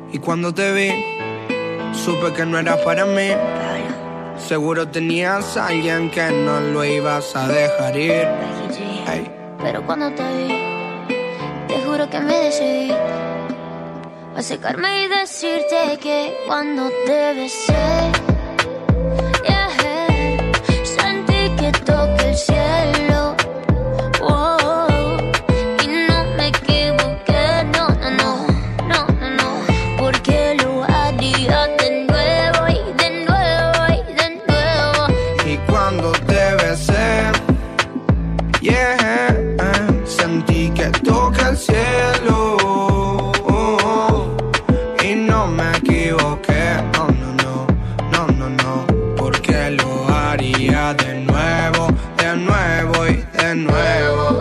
Y cuando te vi, supe que no era para mí. Seguro tenías a alguien que no lo ibas a dejar ir. Hey. Pero cuando te vi, te juro que me decidí a secarme y decirte que cuando te besé, sentí que toqué el cielo. Y no me equivoqué, no, porque lo haría de nuevo y de nuevo y de nuevo. Y cuando te besé, sentí que toqué el cielo. Y no me equivoqué, no, porque lo haría de nuevo y de nuevo.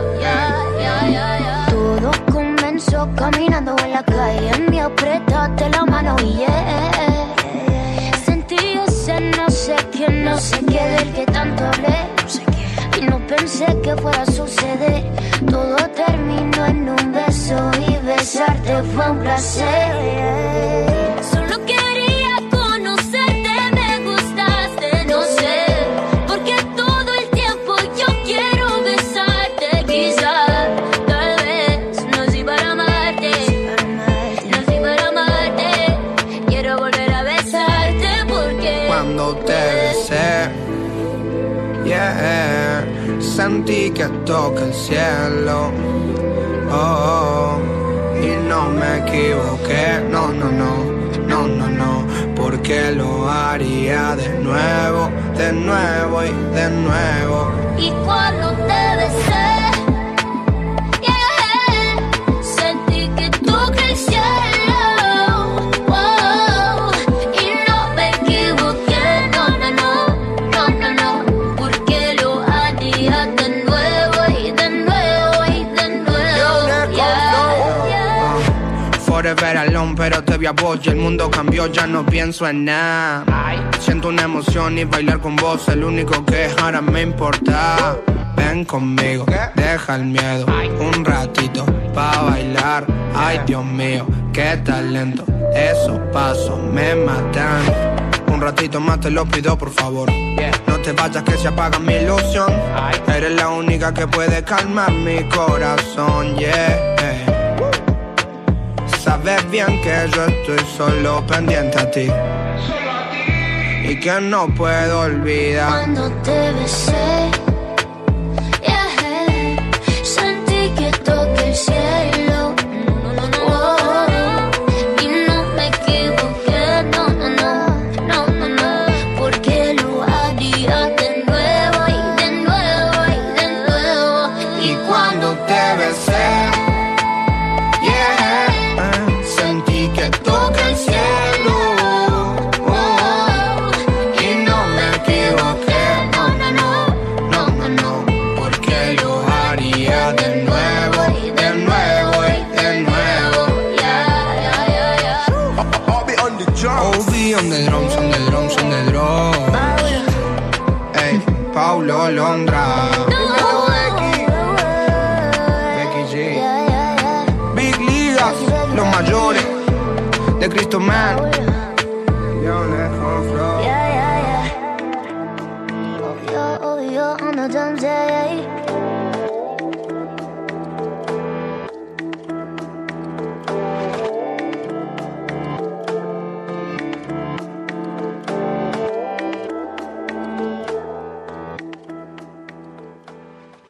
Todo comenzó caminando en la calle, me apretaste la mano y sentí ese no sé qué del que tanto hablé. Y no pensé que fuera a suceder. Todo terminó en un beso y besarte fue un placer. Solo quería conocerte, me gustaste, no sé, porque todo el tiempo yo quiero besarte. Quizás, tal vez, nací para amarte, quiero volver a besarte porque cuando te besé, sentí que toqué el cielo. Y no me equivoqué, no, porque lo haría de nuevo y de nuevo. Y cuando te besé, sentí que toqué el cielo. Y no me equivoqué, no, porque lo haría de nuevo y de nuevo y de nuevo. Forever alone, pero te vi a vos y el mundo cambió, ya no pienso en nada. Siento una emoción y bailar con vos, el único que ahora me importa. Ven conmigo, deja el miedo, un ratito pa' bailar. Ay, Dios mío, qué talento, esos pasos me matan. Un ratito más te lo pido, por favor. No te vayas que se apaga mi ilusión. Eres la única que puede calmar mi corazón, Sabes bien que yo estoy solo pendiente a ti y que no puedo olvidar. Cuando te besé, sentí que toqué el cielo. Y no me equivoqué, no, porque lo haría de nuevo y de nuevo y de nuevo. Y cuando te besé, sentí que toqué el cielo. Y no me equivoqué, no, porque lo haría de nuevo y de nuevo y de nuevo. Obi on the drums, on the drums, on the drums. Ey, Paulo Londra, Becky G, Big Ligas, los mayores de Cristo Man. Oh, yo, on the drums,